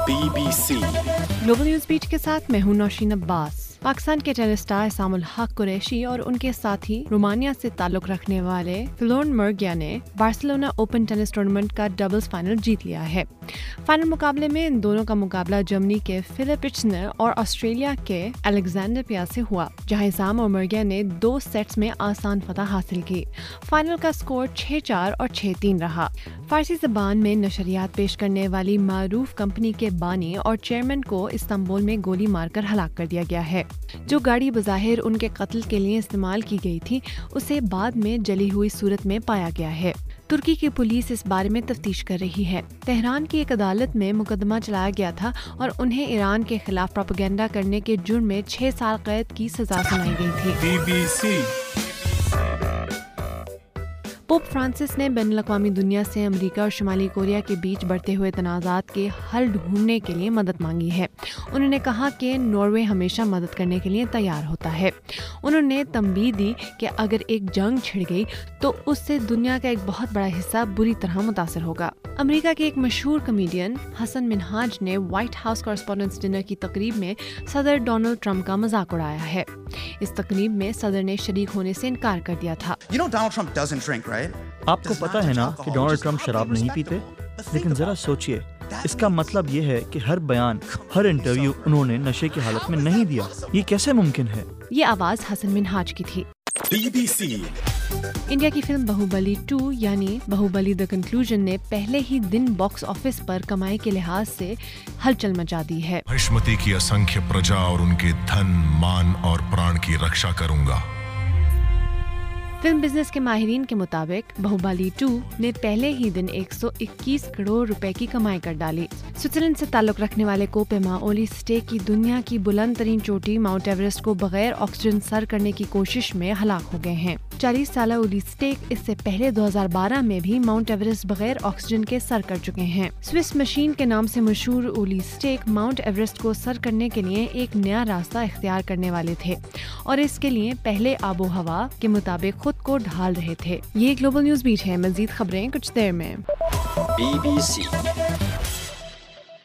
BBC global news beat के साथ मैं हूं नौशीन अब्बास। पाकिस्तान के टेनिस स्टार इसामुल हक कुरैशी और उनके साथी रोमानिया से ताल्लुक रखने वाले फिलोन मर्गिया ने बार्सिलोना ओपन टेनिस टूर्नामेंट का डबल्स फाइनल जीत लिया है। फाइनल मुकाबले में इन दोनों का मुकाबला जर्मनी के फिलिप इट्जनर और ऑस्ट्रेलिया के अलेक्जेंडर पियास से हुआ, जहां इसाम और मर्गिया ने 2 सेट्स में आसान फतह हासिल की। फाइनल का स्कोर 6-4 और 6-3 रहा। फारसी ज़बान में नशरियात पेश करने वाली मारूफ कंपनी के बानी और चेयरमैन को इस्तांबुल में गोली मारकर हलाक कर दिया गया है। जो गाड़ी बज़ाहिर उनके कत्ल के लिए इस्तेमाल की गई थी, उसे बाद में जली हुई सूरत में पाया गया है। तुर्की की पुलिस इस बारे में तफ्तीश कर रही है। तेहरान की एक अदालत में मुकदमा चलाया गया था और उन्हें ईरान के खिलाफ प्रोपेगेंडा करने के जुर्म में 6 साल कैद की सजा सुनाई गई थी। BBC पोप फ्रांसिस ने बैनुल-अक़वामी दुनिया से अमेरिका और शुमाली कोरिया के बीच बढ़ते हुए तनाज़ात के हल ढूंढने के लिए मदद मांगी है। उन्होंने कहा कि नॉर्वे हमेशा मदद करने के लिए तैयार होता है। उन्होंने तंबीह दी कि अगर एक जंग छिड़ गई तो उससे दुनिया का एक बहुत बड़ा हिस्सा बुरी तरह मुतासर होगा। अमेरिका के एक मशहूर कॉमेडियन हसन मिनहाज ने व्हाइट हाउस कॉरेस्पोंडेंट्स डिनर की तकरीब में सदर डोनाल्ड ट्रंप का मजाक उड़ाया है। इस तकरीब में सदर ने शरीक होने से इनकार कर दिया था। You know Donald Trump doesn't drink, right? आपको पता है ना कि डोनाल्ड ट्रंप शराब नहीं पीते, लेकिन जरा सोचिए, इसका मतलब ये है कि हर बयान, हर इंटरव्यू उन्होंने नशे की हालत में नहीं दिया। ये कैसे मुमकिन है? ये आवाज हसन मिनहाज की थी। BBC इंडिया की फिल्म बाहुबली 2 यानी बाहुबली द कंक्लूजन ने पहले ही दिन बॉक्स ऑफिस पर कमाई के लिहाज से हलचल मचा दी है। महिष्मति की असंख्य प्रजा और उनके धन, मान और प्राण की रक्षा करूंगा। फिल्म बिजनेस के माहिरीन के मुताबिक बाहुबली 2 ने पहले ही दिन 121 करोड़ रुपए की कमाई कर डाली। स्विट्जरलैंड से ताल्लुक रखने वाले कोपेमा ओली स्टेक की दुनिया की बुलंद तरीन चोटी माउंट एवरेस्ट को बगैर ऑक्सीजन सर करने की कोशिश में हलाक हो गए हैं। 40 साल ओली स्टेक इससे पहले 2012 में भी माउंट एवरेस्ट बगैर ऑक्सीजन के सर कर चुके हैं। स्विस मशीन के नाम से मशहूर ओली स्टेक माउंट एवरेस्ट को सर करने के लिए एक नया रास्ता इख्तियार करने वाले थे और इसके लिए पहले आबो हवा के मुताबिक खुद को ढाल रहे थे। ये ग्लोबल न्यूज बीट है। मजीद खबरें कुछ देर में। BBC